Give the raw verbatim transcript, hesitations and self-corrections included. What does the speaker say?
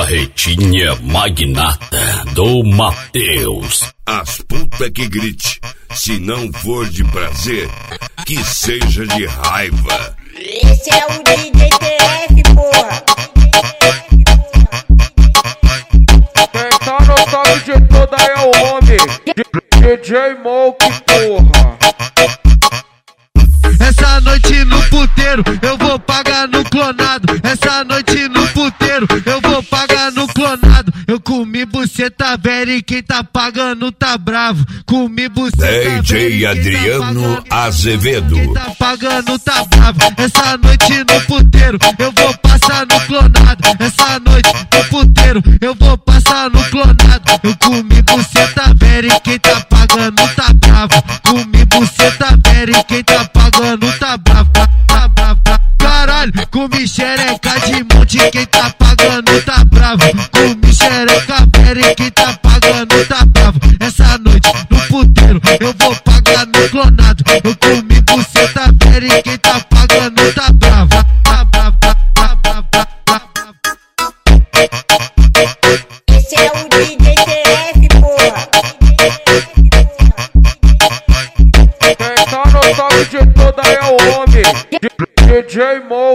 Marretinha magnata do Matheus. As puta que grite, se não for de prazer, que seja de raiva. Esse é o D J T F, porra. Quem tá no top de toda é o homem D J Moke, porra. Essa noite no puteiro eu vou pagar no clonado. Essa noite no puteiro eu vou pagar no clonado. Eu comi buceta velha e quem tá pagando tá bravo. Comi buceta D J Adriano tá Azevedo. Quem tá pagando tá bravo. Essa noite no puteiro eu vou passar no clonado. Essa noite no puteiro eu vou passar no clonado. Eu comi buceta velha e quem tá pagando tá bravo. Comi buceta velha e quem tá pagando tá bravo, tá bravo, tá. Caralho, comi xereca de monte, quem tá pagando tá bravo. Comi xereca velha e quem tá pagando tá bravo. Essa noite no puteiro eu vou pagar no clonado. Eu comi buceta velha e quem tá pagando tá bravo, tá bravo, tá bravo, tá bravo. Esse é o D J T F, porra. Quem tá no top de toda é o homem D J Moke.